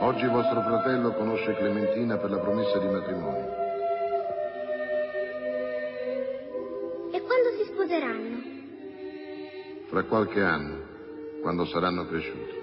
Oggi vostro fratello conosce Clementina per la promessa di matrimonio. E quando si sposeranno? Fra qualche anno, quando saranno cresciuti.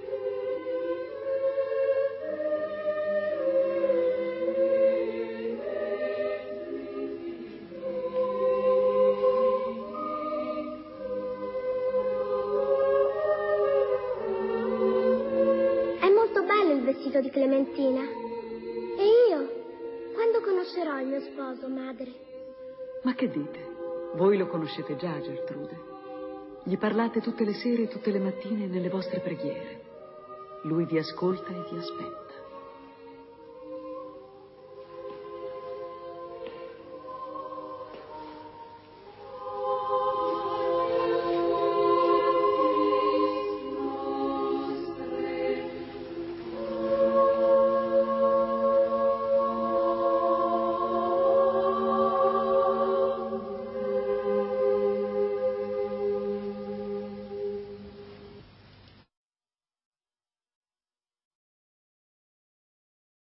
Di Clementina. E io? Quando conoscerò il mio sposo, madre? Ma che dite? Voi lo conoscete già, Gertrude. Gli parlate tutte le sere e tutte le mattine nelle vostre preghiere. Lui vi ascolta e vi aspetta.